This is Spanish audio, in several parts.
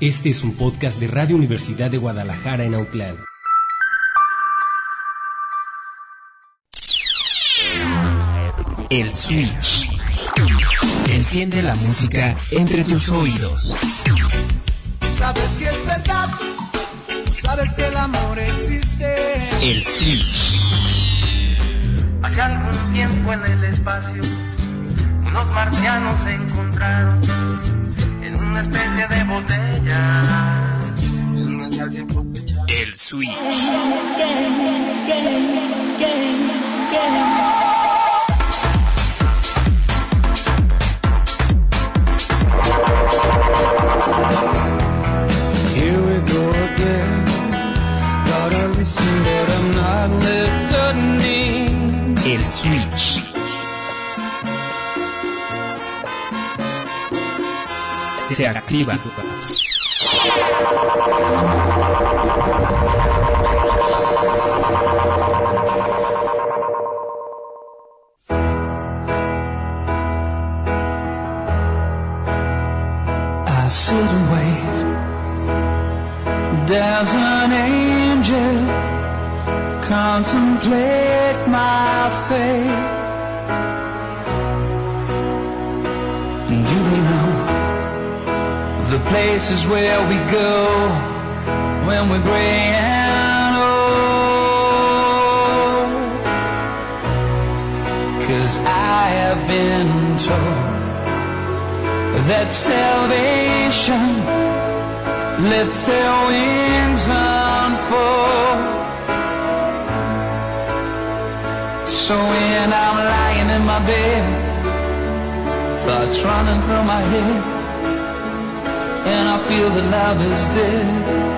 Este es un podcast de Radio Universidad de Guadalajara en Autlán. El Switch. Enciende la música entre tus oídos. Sabes que es verdad, sabes que el amor existe. El Switch. Hace algún tiempo en el espacio, unos marcianos se encontraron en una especie de botella. El Switch. Here we go again. Gotta listen, but I'm not listening. El Switch. Se activa. I sit and wait. There's an angel, contemplate my fate. Do they know the places where we go when we're gray and old? 'Cause I have been told that salvation lets their wings unfold. So when I'm lying in my bed, thoughts running through my head, and I feel that love is dead,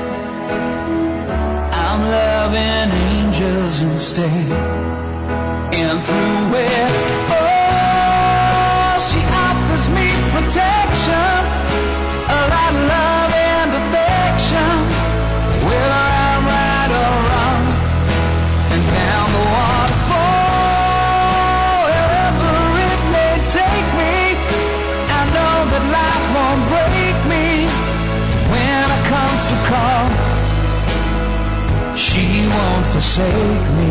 I'm loving angels instead. And through it, oh, she offers me protection, a lot of love and affection, whether I'm right or wrong, and down the waterfall, wherever it may take me, I know that life won't break me. When I come to call, she won't forsake me.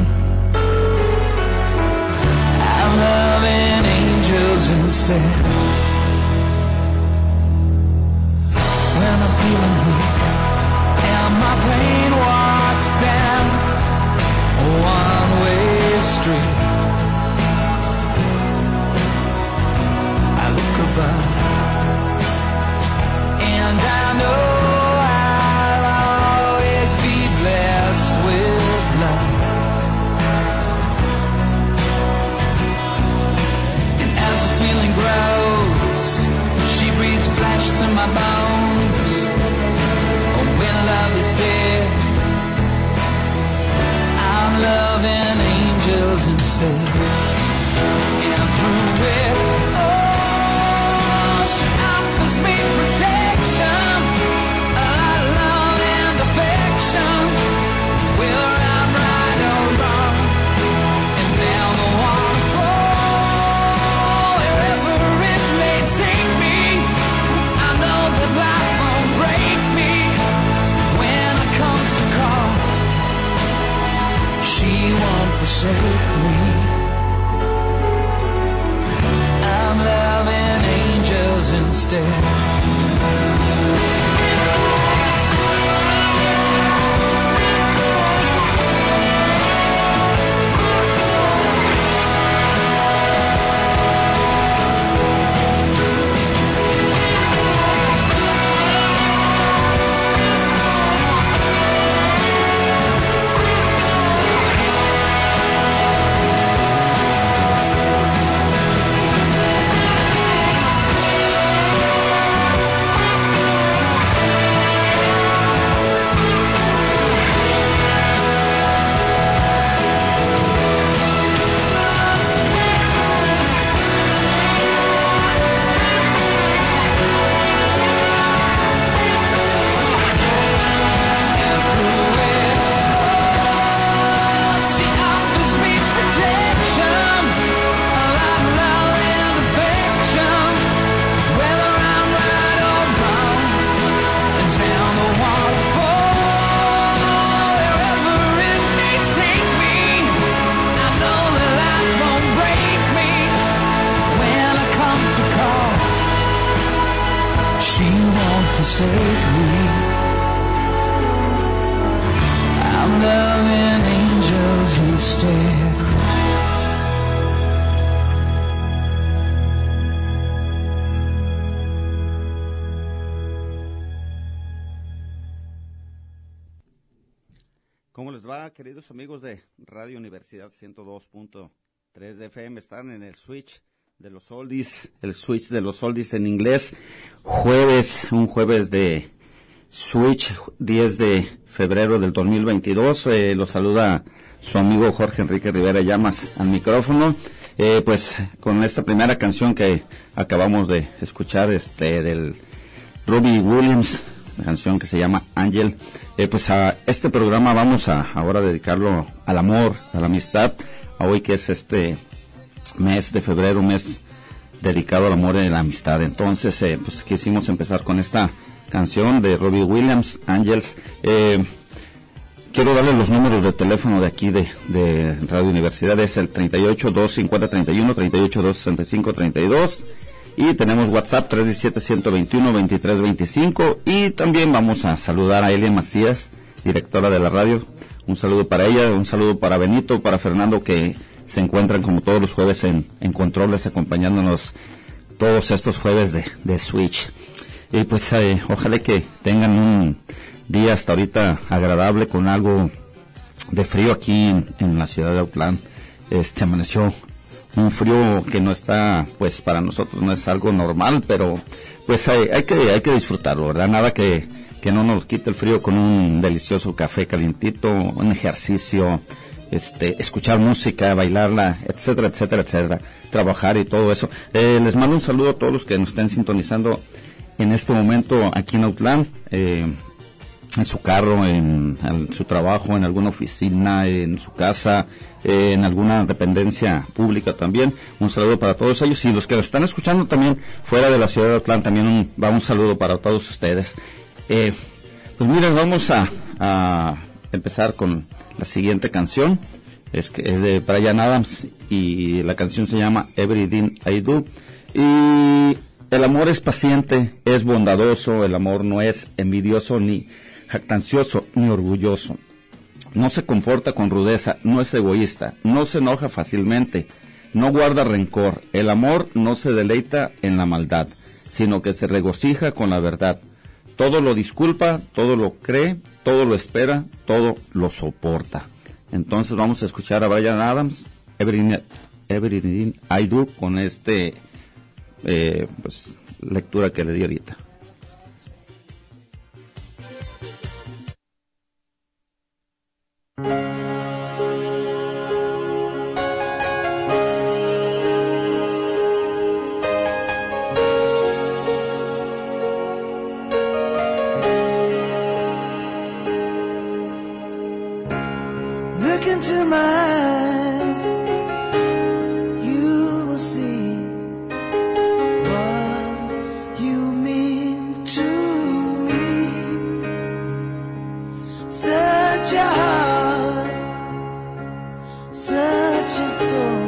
I'm loving angels instead. When I'm feeling weak and my brain walks down a one-way street, I look above and I know I'll always be blessed with love. And as the feeling grows, she breathes flesh to my bones. Oh, when love is dead, I'm loving angels instead. And through it, oh, she offers me protection, a lot of love and affection, whether I'm right or wrong, and down the waterfall, wherever it may take me, I know that life won't break me. When I come to call, she won't forsake me. she won't forsake me. I'm loving angels instead. ¿Cómo les va, queridos amigos de Radio Universidad 102.3 de FM? Están en el switch de los oldies, el switch de los oldies en inglés. Un jueves de switch, 10 de febrero del 2022. Los saluda su amigo Jorge Enrique Rivera Llamas al micrófono. Pues con esta primera canción que acabamos de escuchar, del Robbie Williams, la canción que se llama Angel. Pues a este programa vamos a ahora dedicarlo al amor, a la amistad, a hoy que es este mes de febrero, mes dedicado al amor y la amistad. Entonces, pues quisimos empezar con esta canción de Robbie Williams, Angels. Quiero darle los números de teléfono de aquí de Radio Universidad, es el 38-250-31, 38-265-32. Y tenemos WhatsApp 317-121-2325. Y también vamos a saludar a Elia Macías, directora de la radio. Un saludo para ella, un saludo para Benito, para Fernando, que se encuentran como todos los jueves en controles, acompañándonos todos estos jueves de Switch. Y pues ojalá que tengan un día hasta ahorita agradable, con algo de frío aquí en la ciudad de Autlán. Amaneció un frío que no está, pues para nosotros no es algo normal, pero pues hay que disfrutarlo, ¿verdad? Nada que no nos quite el frío, con un delicioso café calientito, un ejercicio, escuchar música, bailarla, etcétera, etcétera, etcétera, trabajar y todo eso. Les mando un saludo a todos los que nos estén sintonizando en este momento aquí en Autlán, en su carro, en su trabajo, en alguna oficina, en su casa, en alguna dependencia pública también. Un saludo para todos ellos, y los que nos están escuchando también fuera de la ciudad de Autlán, también un saludo para todos ustedes. Pues miren, vamos a empezar con la siguiente canción. Es de Bryan Adams, y la canción se llama Everything I Do. Y el amor es paciente, es bondadoso, el amor no es envidioso, ni jactancioso, ni orgulloso. No se comporta con rudeza, no es egoísta, no se enoja fácilmente, no guarda rencor. El amor no se deleita en la maldad, sino que se regocija con la verdad. Todo lo disculpa, todo lo cree, todo lo espera, todo lo soporta. Entonces vamos a escuchar a Bryan Adams, Everything I Do, con pues lectura que le di ahorita. Look into my eyes, you will see what you mean to me. Such a heart, such a soul.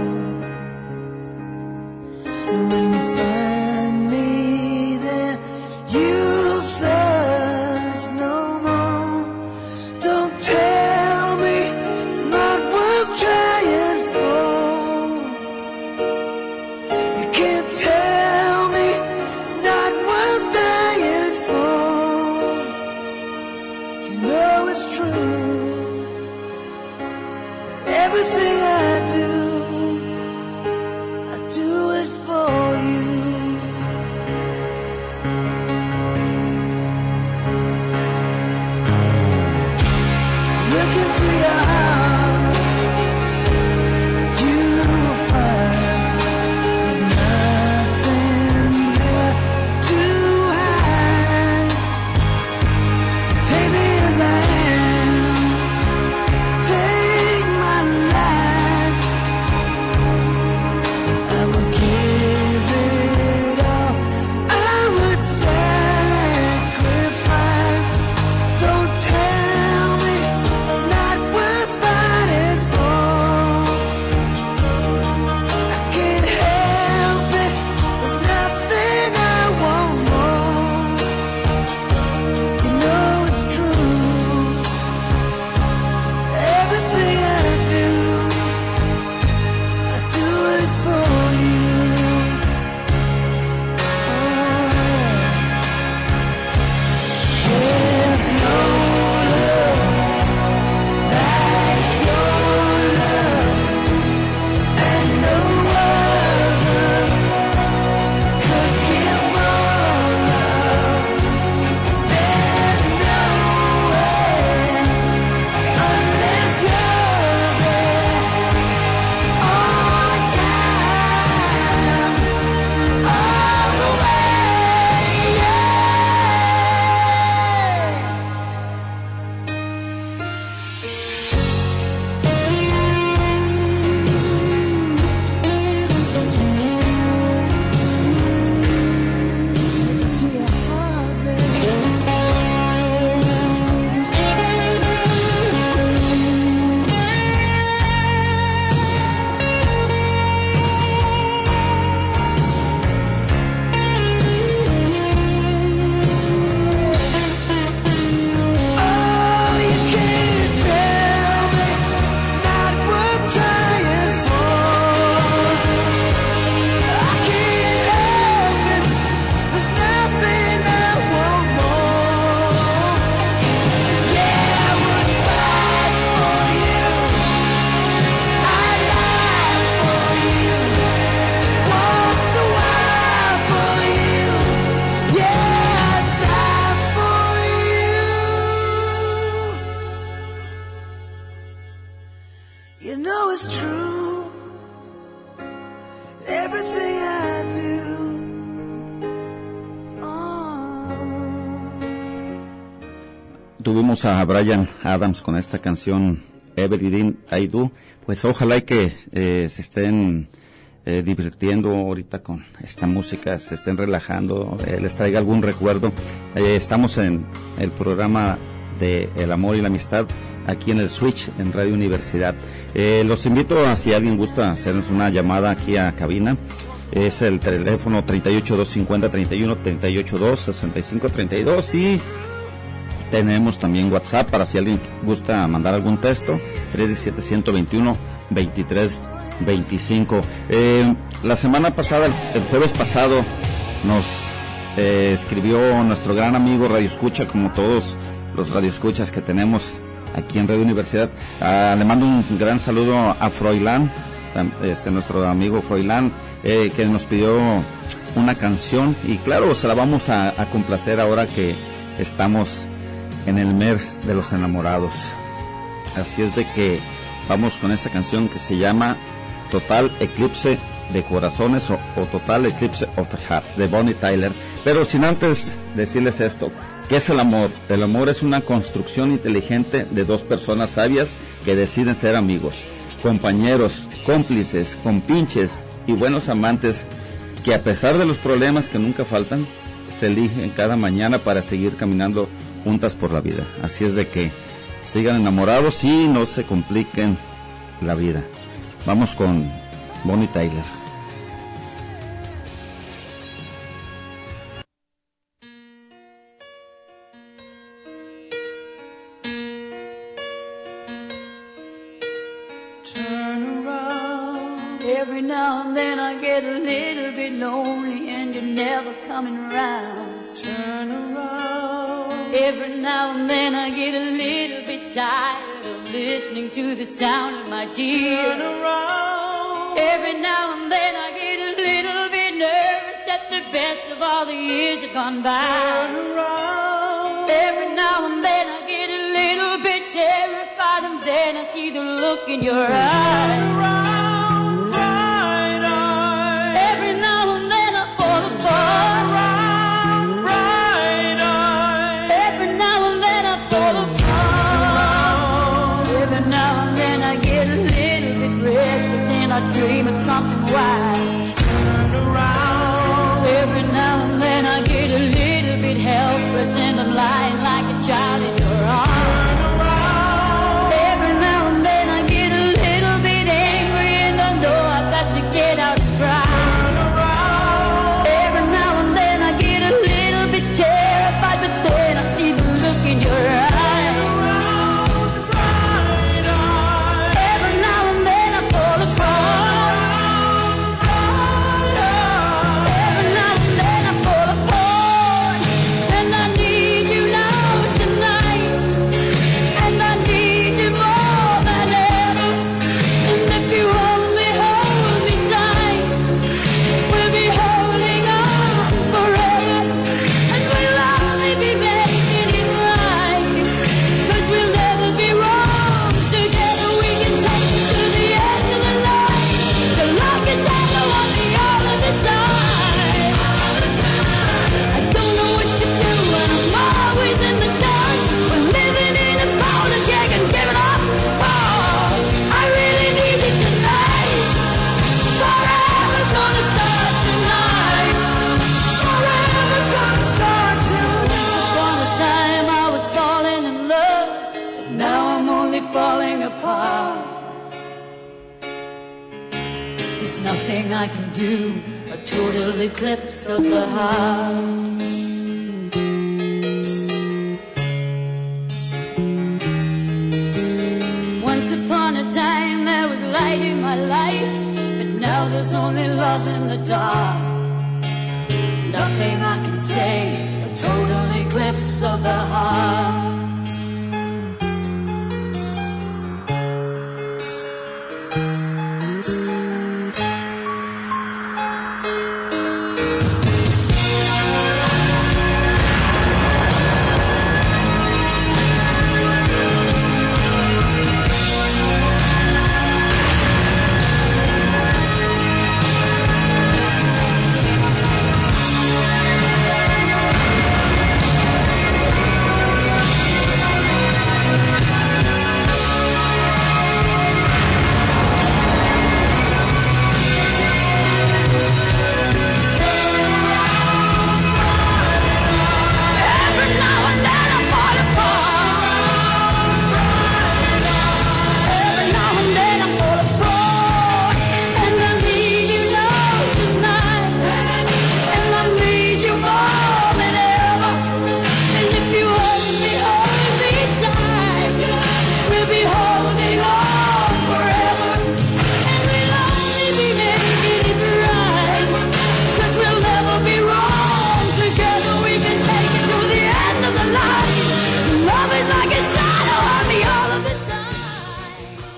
When you find me there, you'll search no more. Don't tell me it's not worth trying. tuvimos a Bryan Adams con esta canción Everything I Do. Pues ojalá y que se estén divirtiendo ahorita con esta música, se estén relajando, les traiga algún recuerdo. Estamos en el programa de El Amor y la Amistad, aquí en el Switch, en Radio Universidad. Los invito a, si alguien gusta hacernos una llamada aquí a cabina, es el teléfono 3825031, 3826532, y tenemos también WhatsApp para si alguien gusta mandar algún texto, 317-121-2325. La semana pasada, el jueves pasado, nos escribió nuestro gran amigo Radio Escucha, como todos los Radio Escuchas que tenemos aquí en Radio Universidad. Le mando un gran saludo a Froilán, nuestro amigo Froilán, que nos pidió una canción, y claro, se la vamos a complacer ahora que estamos en el mes de los enamorados. Así es de que vamos con esta canción que se llama Total Eclipse de Corazones o Total Eclipse of the Hearts, de Bonnie Tyler. Pero sin antes decirles esto, ¿qué es el amor? El amor es una construcción inteligente de dos personas sabias que deciden ser amigos, compañeros, cómplices, compinches y buenos amantes, que a pesar de los problemas que nunca faltan, se eligen cada mañana para seguir caminando juntas por la vida. Así es de que sigan enamorados y no se compliquen la vida. Vamos con Bonnie Tyler. Every now and then I get a little bit lonely and you're never coming around. Turn around. Every now and then I get a little bit tired of listening to the sound of my tears. Turn around. Every now and then I get a little bit nervous that the best of all the years have gone by. Turn around. Every now and then I get a little bit terrified, and then I see the look in your eyes. Turn around. I dream of something wild. Turn around. Every now and then I get a little bit helpless and I'm lying like a child in your arms. Turn around. Every now and then I get a little bit angry and I know I've got to get out and cry. Turn around. Every now and then I get a little bit terrified, but then I see the look in your eyes. I can do a total eclipse of the heart. Once upon a time there was light in my life, but now there's only love in the dark. Nothing I can say, a total eclipse of the heart.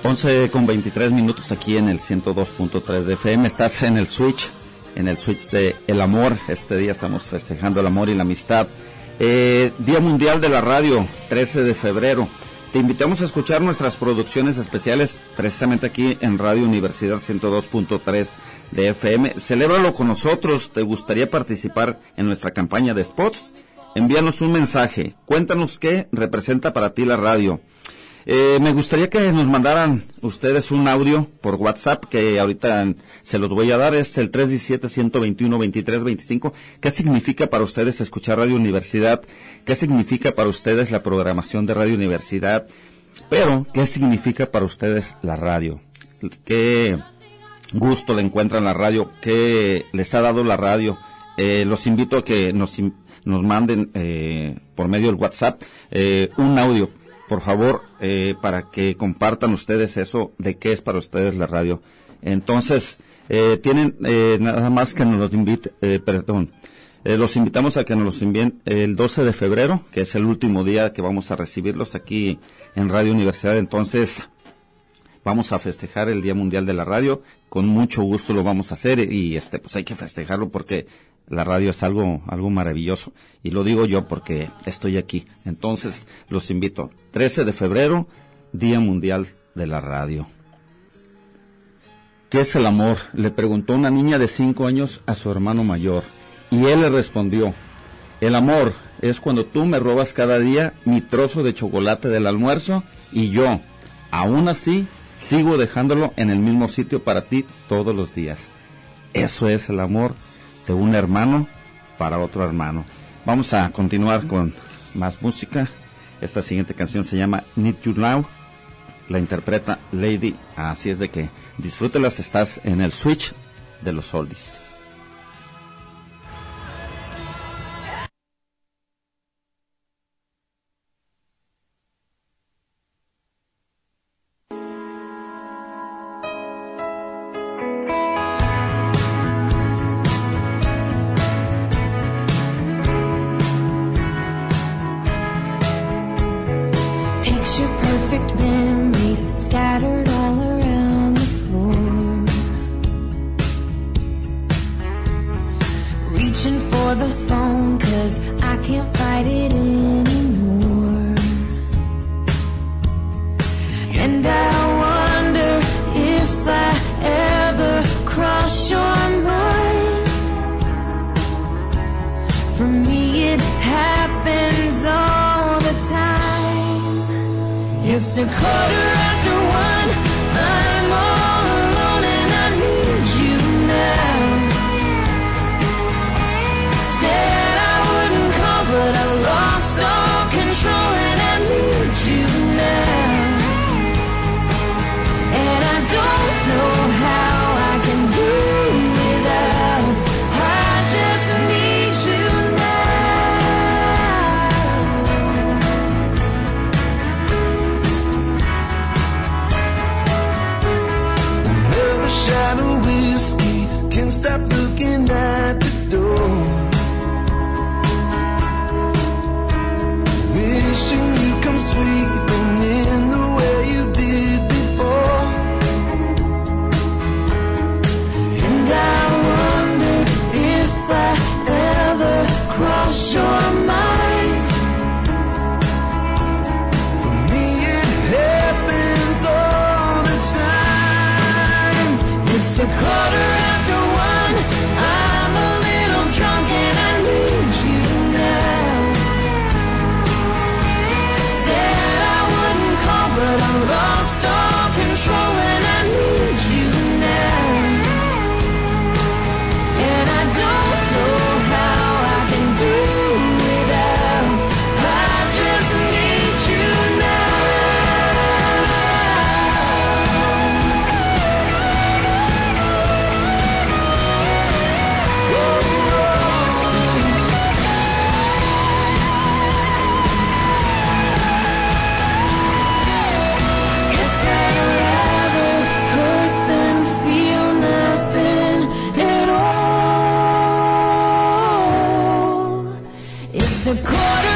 11:23 aquí en el 102.3 de FM. Estás en el switch de el amor. Este día estamos festejando el amor y la amistad. Día Mundial de la Radio, 13 de febrero. Te invitamos a escuchar nuestras producciones especiales precisamente aquí en Radio Universidad 102.3 de FM. Celébralo con nosotros. ¿Te gustaría participar en nuestra campaña de spots? Envíanos un mensaje. Cuéntanos qué representa para ti la radio. Me gustaría que nos mandaran ustedes un audio por WhatsApp, que ahorita se los voy a dar. Es el 317-121-2325. ¿Qué significa para ustedes escuchar Radio Universidad? ¿Qué significa para ustedes la programación de Radio Universidad? Pero, ¿qué significa para ustedes la radio? ¿Qué gusto le encuentran la radio? ¿Qué les ha dado la radio? Los invito a que nos manden por medio del WhatsApp un audio, por favor, para que compartan ustedes eso de qué es para ustedes la radio. Entonces, tienen nada más que nos los los invitamos a que nos los envíen el 12 de febrero, que es el último día que vamos a recibirlos aquí en Radio Universidad. Entonces, vamos a festejar el Día Mundial de la Radio. Con mucho gusto lo vamos a hacer y pues hay que festejarlo porque la radio es algo maravilloso, y lo digo yo porque estoy aquí. Entonces, los invito. 13 de febrero, Día Mundial de la Radio. ¿Qué es el amor?, le preguntó una niña de 5 años a su hermano mayor, y él le respondió: el amor es cuando tú me robas cada día mi trozo de chocolate del almuerzo, y yo, aún así, sigo dejándolo en el mismo sitio para ti todos los días. Eso es el amor de un hermano para otro hermano. Vamos a continuar con más música. Esta siguiente canción se llama Need You Now. La interpreta Lady. Así es de que disfrútelas. Estás en el switch de los oldies.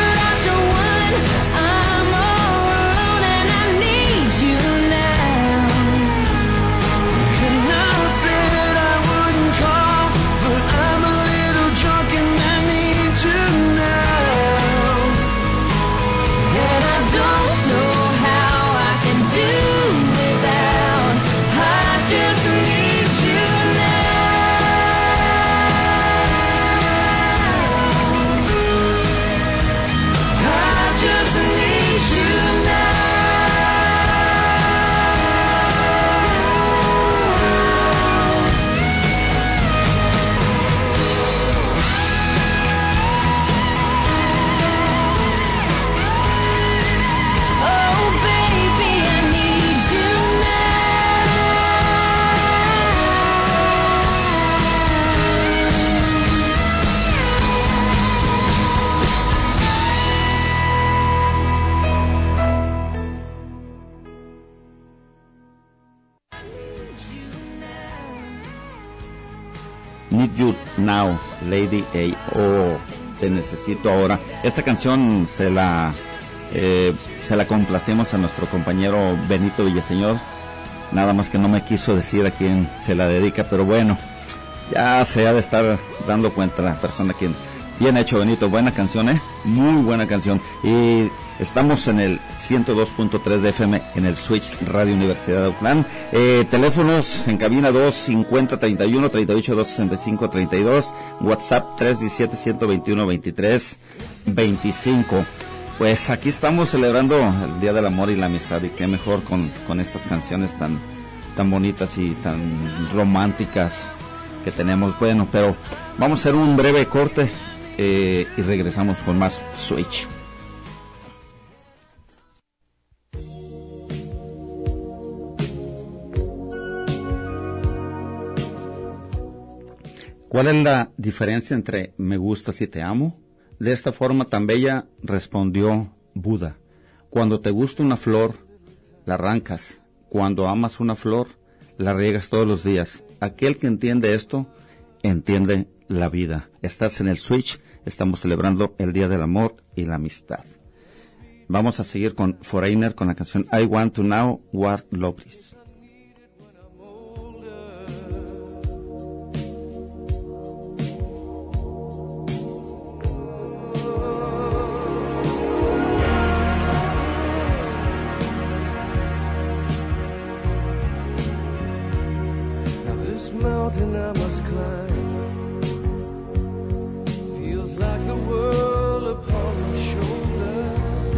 I'm all alone and I need you now. Need You Now, Lady A. Oh, te necesito ahora. Esta canción se la complacemos a nuestro compañero Benito Villaseñor. Nada más que no me quiso decir a quién se la dedica, pero bueno, ya se ha de estar dando cuenta la persona quien. Bien hecho, Benito, buena canción, muy buena canción. Y estamos en el 102.3 de FM en el Switch Radio Universidad de Autlán. Teléfonos en cabina 250-31, 38-265-32, WhatsApp 317-121-23-25. Pues aquí estamos celebrando el Día del Amor y la Amistad, y qué mejor con estas canciones tan bonitas y tan románticas que tenemos. Bueno, pero vamos a hacer un breve corte y regresamos con más Switch. ¿Cuál es la diferencia entre me gustas y te amo? De esta forma tan bella respondió Buda: cuando te gusta una flor, la arrancas; cuando amas una flor, la riegas todos los días. Aquel que entiende esto, entiende la vida. Estás en el Switch, estamos celebrando el Día del Amor y la Amistad. Vamos a seguir con Foreigner con la canción I Want to Know What Love Is. Mountain I must climb feels like the world upon my shoulder.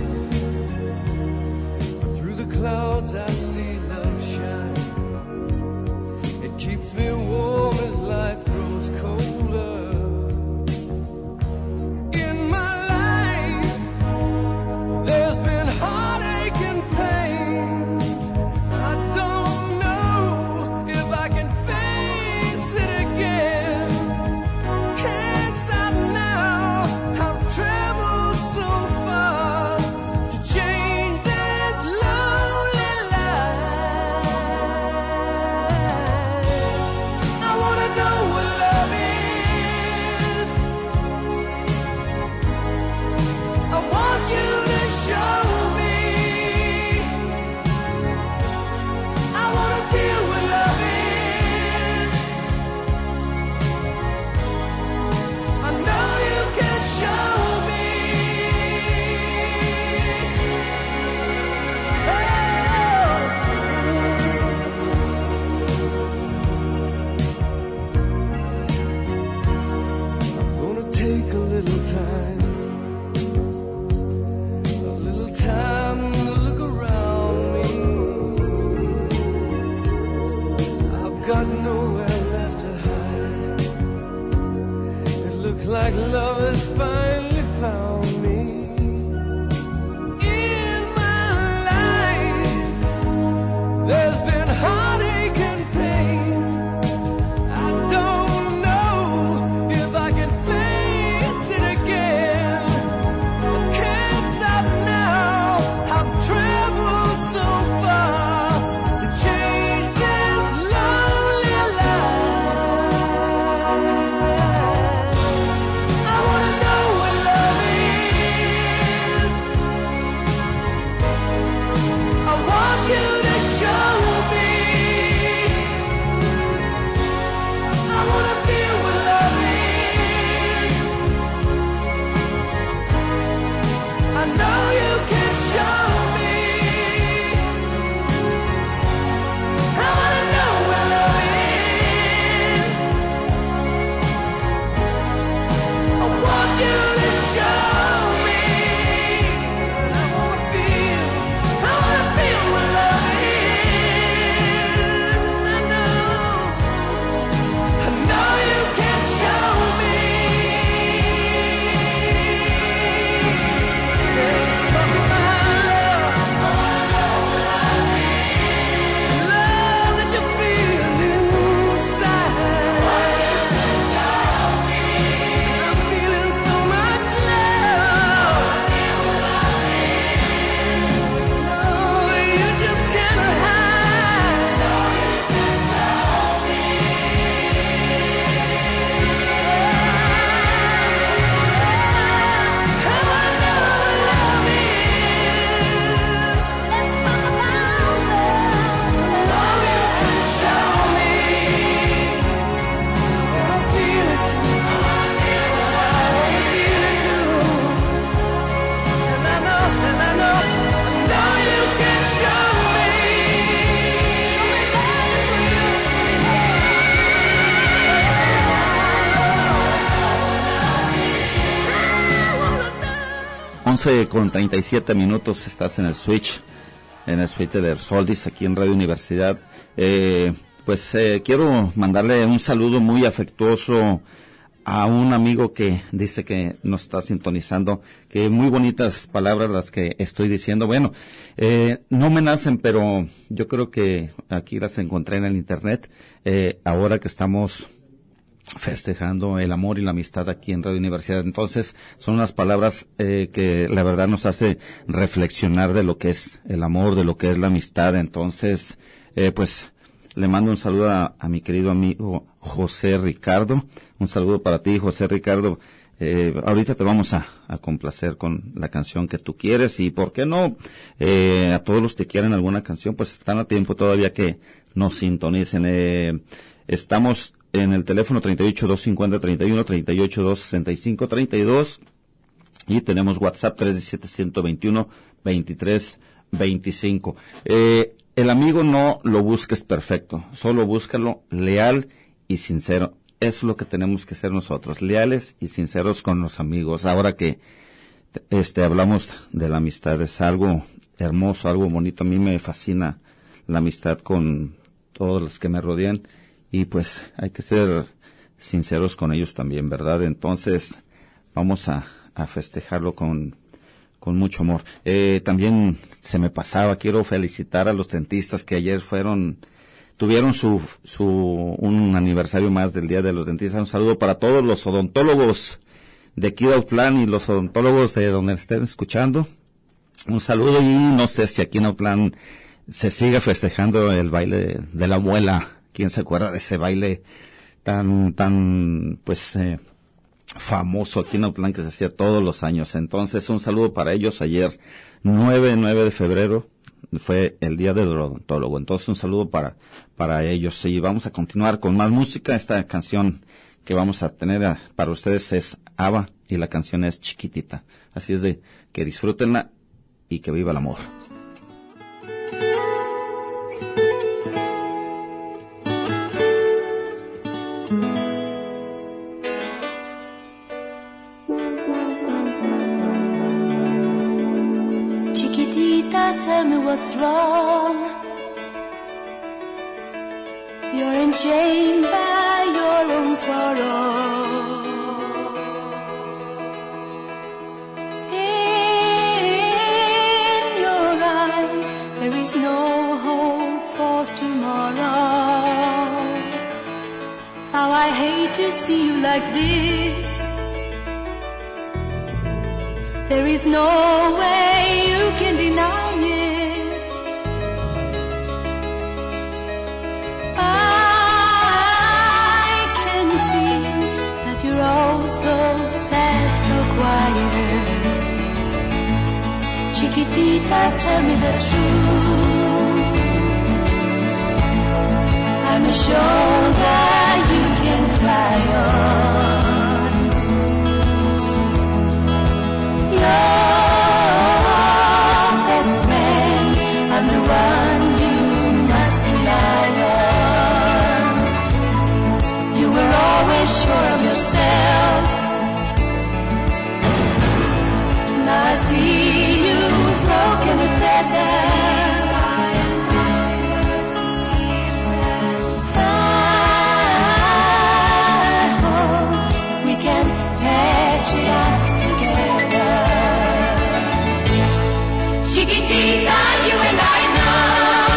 Through the clouds I see love shine. It keeps me warm as life grows colder. In my life there's been heartache and pain. I don't know if I can like love has finally found me. In my life there's been heartache and pain. I don't know if I can face it again. I can't stop now. I've traveled so far to change this lonely life. I wanna know what love is. I want you to show me. I wanna feel what love is. I know you can show me. I wanna know what love is. I want you to show me. I wanna feel what love is. I know you can show me. There's 11:37, estás en el switch de Ersoldis, aquí en Radio Universidad. Quiero mandarle un saludo muy afectuoso a un amigo que dice que nos está sintonizando, que muy bonitas palabras las que estoy diciendo. Bueno, no me nacen, pero yo creo que aquí las encontré en el internet, ahora que estamos festejando el amor y la amistad aquí en Radio Universidad. Entonces, son unas palabras que la verdad nos hace reflexionar de lo que es el amor, de lo que es la amistad. Entonces, le mando un saludo a mi querido amigo José Ricardo. Un saludo para ti, José Ricardo. Ahorita te vamos a complacer con la canción que tú quieres, y por qué no, a todos los que quieren alguna canción, pues están a tiempo todavía que nos sintonicen. Estamos en el teléfono 38-250-31, 38-265-32, y tenemos WhatsApp 317-121-2325. El amigo no lo busques perfecto, solo búscalo leal y sincero. Eso es lo que tenemos que ser nosotros, leales y sinceros con los amigos. Ahora que hablamos de la amistad, es algo hermoso, algo bonito. A mí me fascina la amistad con todos los que me rodean, y pues hay que ser sinceros con ellos también, ¿verdad? Entonces vamos a festejarlo con mucho amor. También se me pasaba, quiero felicitar a los dentistas que ayer tuvieron un aniversario más del Día de los Dentistas. Un saludo para todos los odontólogos de aquí de Autlán y los odontólogos de donde estén escuchando. Un saludo, y no sé si aquí en Autlán se sigue festejando el baile de la muela. ¿Quién se acuerda de ese baile tan famoso aquí en Autlán que se hacía todos los años? Entonces, un saludo para ellos. Ayer, 9 de febrero, fue el Día del Odontólogo. Entonces, un saludo para ellos. Y vamos a continuar con más música. Esta canción que vamos a tener para ustedes es ABBA, y la canción es Chiquitita. Así es de que disfrútenla y que viva el amor. Tell me what's wrong. You're enchained by your own sorrow. In your eyes there is no hope for tomorrow. How I hate to see you like this. There is no way you can deny it. I can see that you're all so sad, so quiet. Chiquitita, tell me the truth. I'm a shoulder you can cry on. Your best friend, I'm the one you must rely on. You were always sure of yourself. Now I see you broken and battered. I hope we can hash it out. Chiquitita, you and I know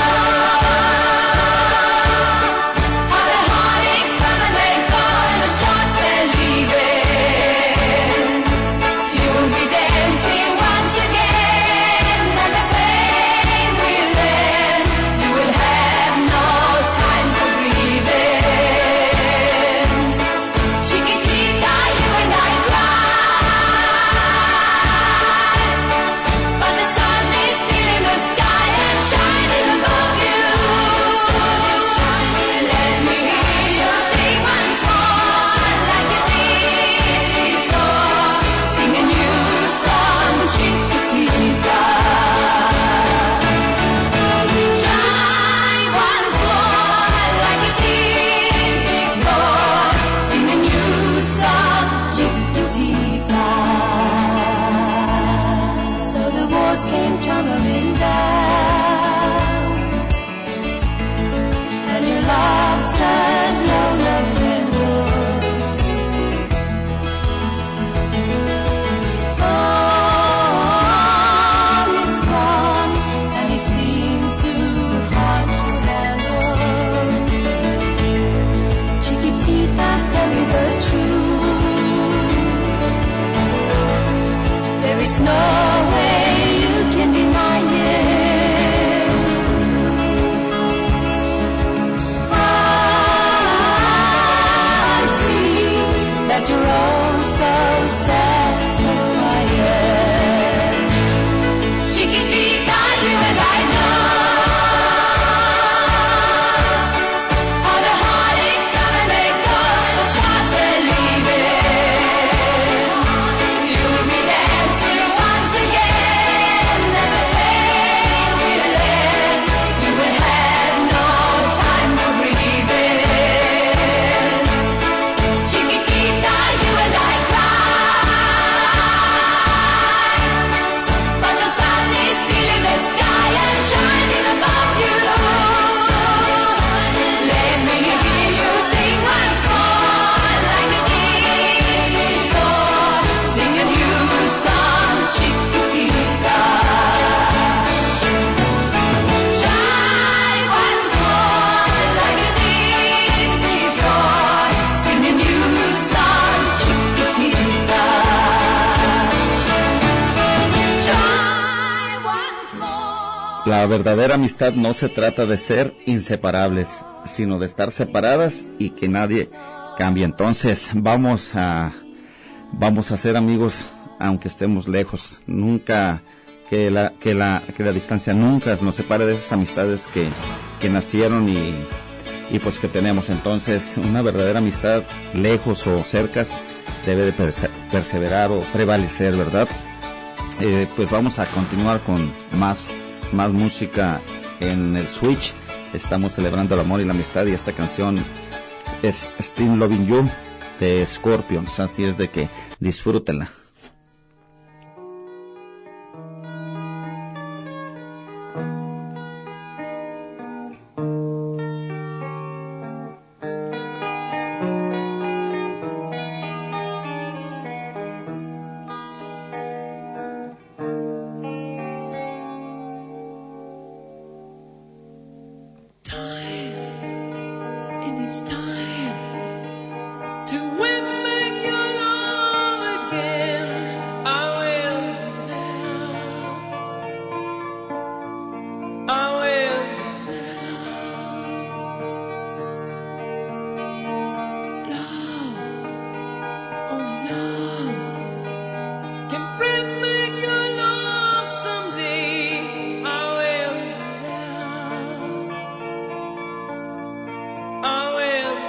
how the heartaches come and they go, and the stars they're leaving. You'll be dancing once walls came tumbling down, and your love said no love can go. All is gone, and it seems too hard to handle. Chiquitita, tell me the truth. There is no way you can deny it. I see that you're all so sad, so quiet. Chiquitita, you and I know all the heartaches come and they go, the scars they're leaving. You'll be dancing once again, and the pain will end. You will have no time to breathe in. Chiquitita, you and I cry, but the sun is still in the sky and shining above you. Let me hear you sing once more, like you did before. Sing a new song, Chiquitita. Try once more, like you did before. Sing a new song, Chiquitita. Try once more. La verdadera amistad no se trata de ser inseparables, sino de estar separadas y que nadie cambie. Entonces vamos a ser amigos aunque estemos lejos. Nunca que la distancia nunca nos separe de esas amistades que nacieron y pues que tenemos. Entonces una verdadera amistad, lejos o cercas, debe de perseverar o prevalecer, ¿verdad? Pues vamos a continuar con más música en el Switch. Estamos celebrando el amor y la amistad, y esta canción es Still Loving You de Scorpions, así es de que disfrútenla. And it's time to win back your love again. I will be there. I will be there. Love, only love can bring back your love someday. I will be there. I will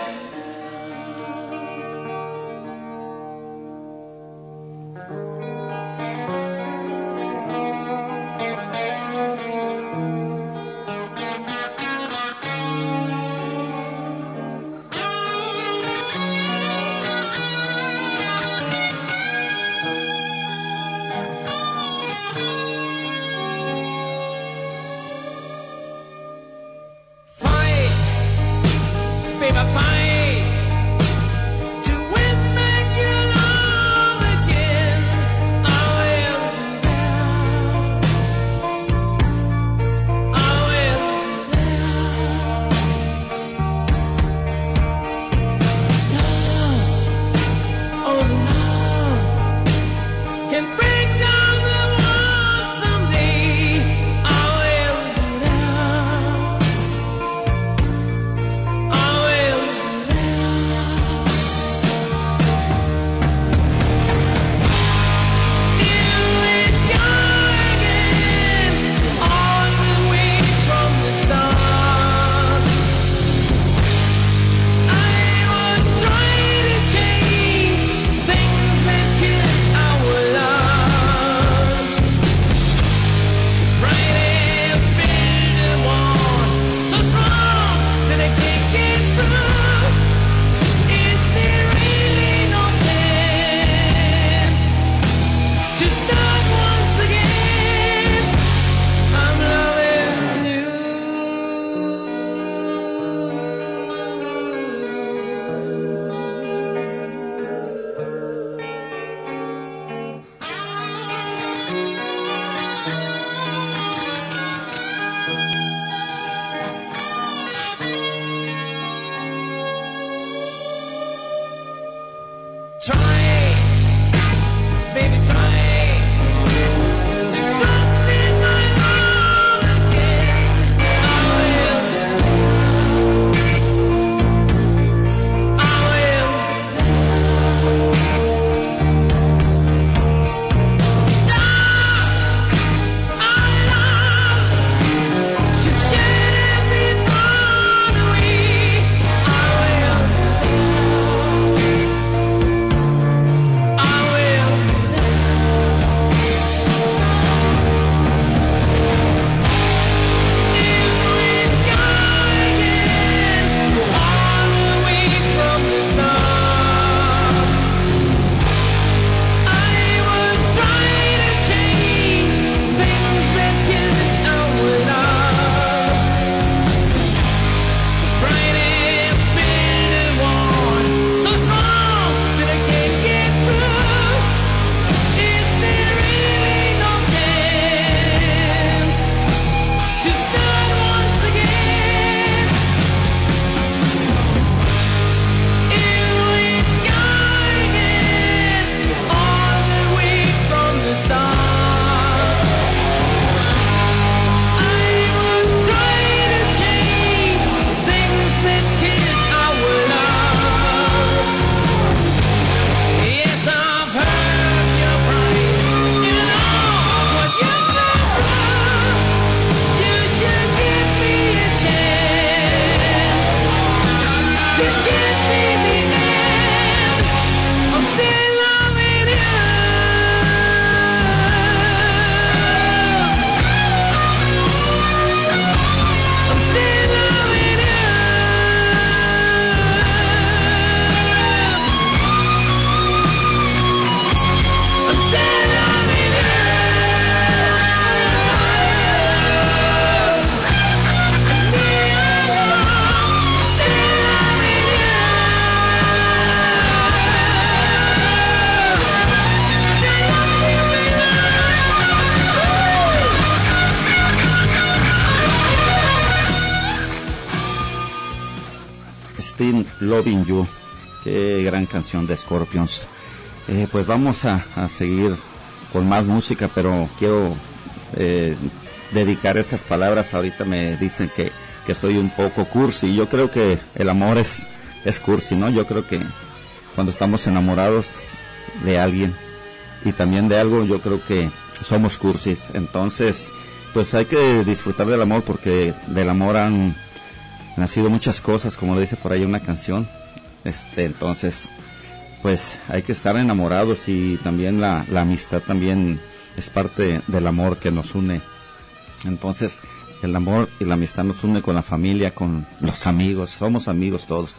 Still Loving You. Qué gran canción de Scorpions. Pues vamos a seguir con más música, pero quiero dedicar estas palabras. Ahorita me dicen que estoy un poco cursi. Yo creo que el amor es cursi, ¿no? Yo creo que cuando estamos enamorados de alguien y también de algo, yo creo que somos cursis. Entonces, pues hay que disfrutar del amor, porque del amor han nacido muchas cosas, como lo dice por ahí una canción. Entonces, pues hay que estar enamorados, y también la amistad también es parte del amor que nos une. Entonces, el amor y la amistad nos une con la familia, con los amigos, somos amigos todos.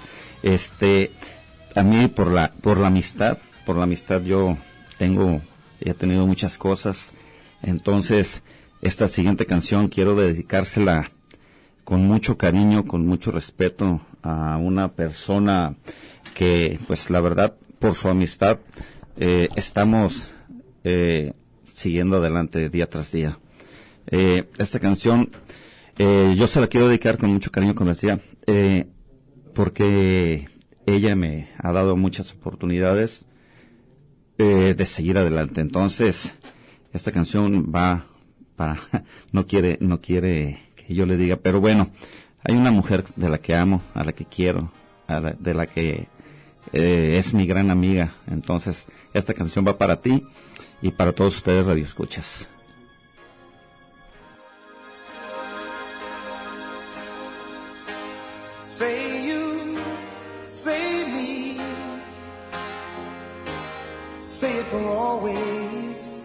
A mí por la amistad yo he tenido muchas cosas. Entonces, esta siguiente canción quiero dedicársela con mucho cariño, con mucho respeto a una persona que, pues la verdad, por su amistad, estamos siguiendo adelante día tras día. Esta canción, yo se la quiero dedicar con mucho cariño, como decía, porque ella me ha dado muchas oportunidades de seguir adelante. Entonces, esta canción va para, no quiere que yo le diga, pero bueno, hay una mujer de la que amo, a la que quiero, de la que es mi gran amiga. Entonces, esta canción va para ti y para todos ustedes radioescuchas. Say you, say me, say it for always.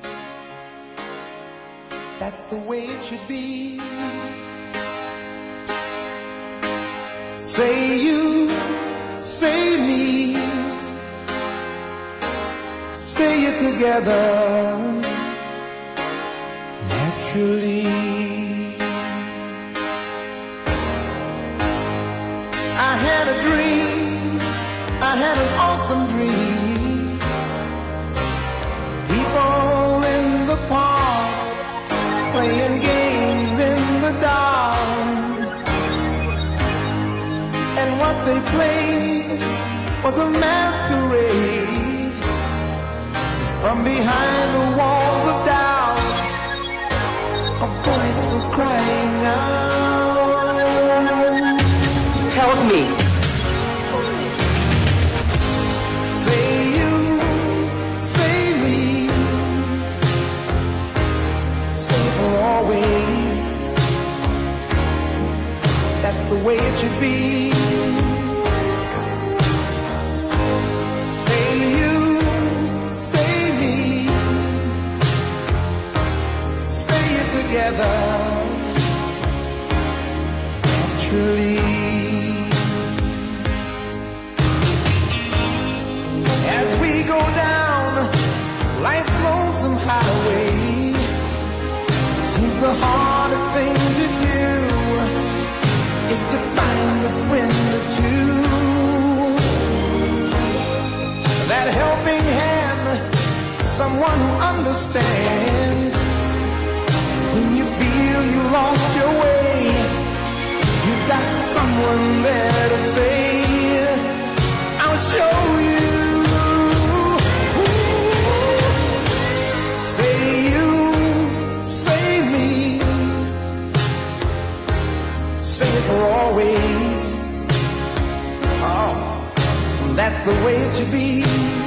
That's the way it should be. Say you, say me, say it together, naturally. I had a dream, I had an awesome dream. People in the park, playing games in the dark. And what they played was a masquerade. From behind the walls of doubt, a voice was crying out. Help me. Say you, say me, say for always. That's the way it should be. Say you, say me, say it together, naturally. As we go down life's lonesome highway, seems the hardest thing to do is to find a friend or two. That helping hand, someone who understands. When you feel you lost your way, you got someone there to say, I'll show you. Say you, say me, say it for always. Oh, that's the way it should be.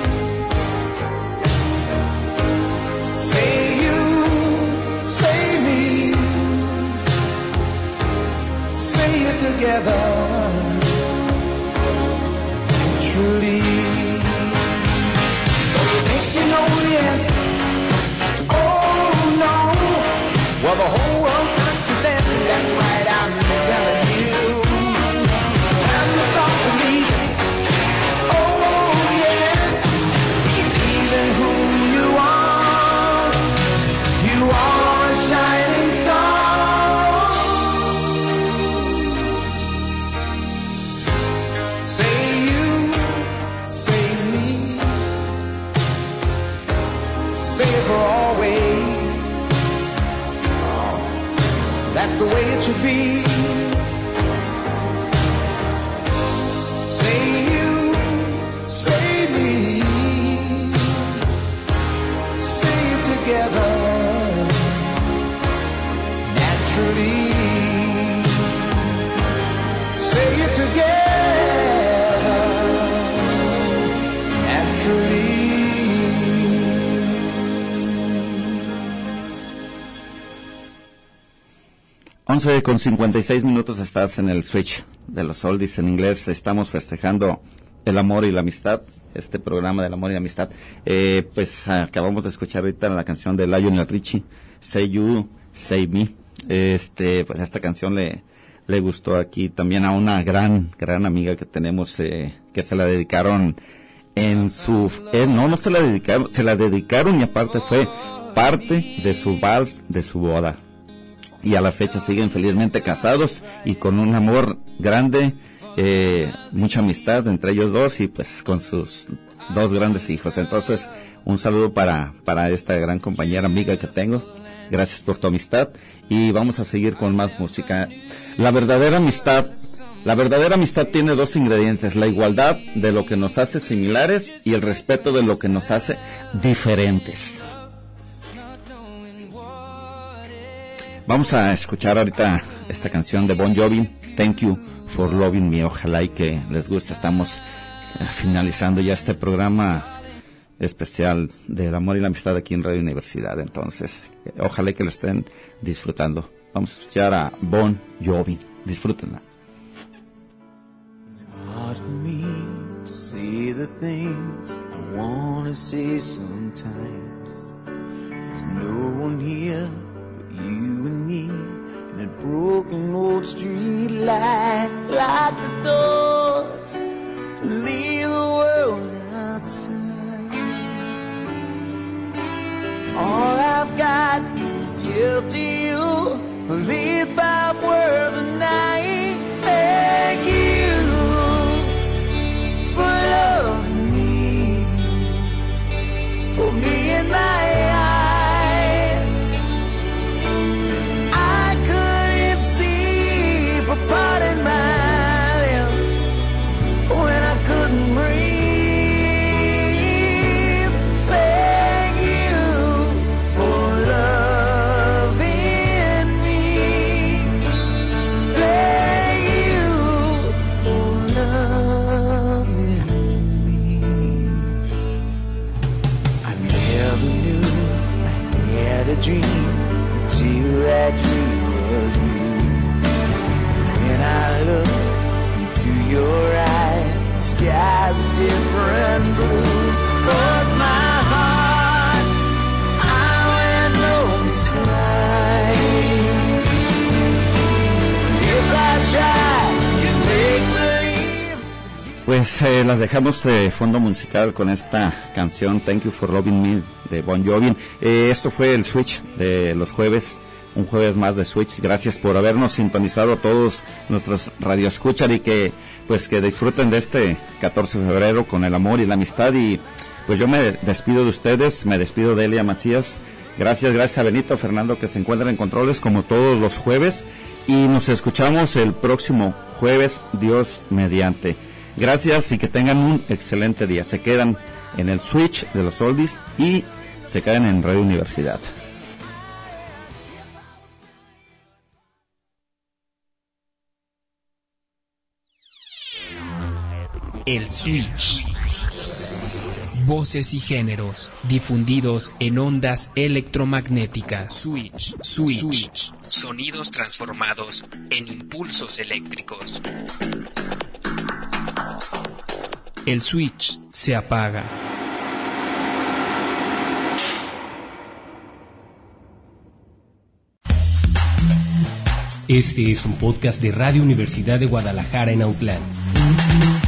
Say you, say me, say it together, truly. So you think you know the answer? Oh no. Well, the whole world's got you dancing. That's right, I'm telling you. Time to start believing. Oh yes, believe in who you are. You are a shining star. Say you, say me, say it for always. Oh, that's the way it should be. Say 11:56 estás en el switch de los oldies en inglés. Estamos festejando el amor y la amistad, este programa del amor y la amistad. Pues acabamos de escuchar ahorita la canción de Lionel Richie, Say You, Say Me. Pues esta canción le gustó aquí también a una gran amiga que tenemos, que se la dedicaron en su... no se la dedicaron, se la dedicaron y aparte fue parte de su vals de su boda. Y a la fecha siguen felizmente casados y con un amor grande, mucha amistad entre ellos dos y pues con sus dos grandes hijos. Entonces, un saludo para esta gran compañera amiga que tengo. Gracias por tu amistad y vamos a seguir con más música. La verdadera amistad tiene dos ingredientes: la igualdad de lo que nos hace similares y el respeto de lo que nos hace diferentes. Vamos a escuchar ahorita esta canción de Bon Jovi, Thank You for Loving Me. Ojalá y que les guste. Estamos finalizando ya este programa especial del amor y la amistad aquí en Radio Universidad. Entonces, ojalá y que lo estén disfrutando. Vamos a escuchar a Bon Jovi. Disfrútenla. It's hard for me to say the things I want to say sometimes. There's no one here but you and me, and that broken old street light, lock the doors, leave the world outside. All I've got to give to you are these 5 words a night. Thank you for loving me, for being my eyes. I couldn't see for parting my lips when I couldn't breathe. Dream until that dream was you. When I look into your eyes, the sky's a different blue. 'Cause my heart, I went no time. If I try, you make believe. Pues las dejamos de fondo musical con esta canción Thank You for Loving Me de Bon Jovi. Esto fue el Switch de los jueves, un jueves más de Switch. Gracias por habernos sintonizado a todos nuestros radioescuchas y que disfruten de este 14 de febrero con el amor y la amistad. Y pues yo me despido de ustedes, me despido de Elia Macías. Gracias a Benito Fernando que se encuentra en controles como todos los jueves y nos escuchamos el próximo jueves, Dios mediante. Gracias y que tengan un excelente día. Se quedan en el Switch de los oldies y se quedan en Radio Universidad. El Switch. Voces y géneros difundidos en ondas electromagnéticas. Switch. Sonidos transformados en impulsos eléctricos. El switch se apaga. Este es un podcast de Radio Universidad de Guadalajara en Autlán.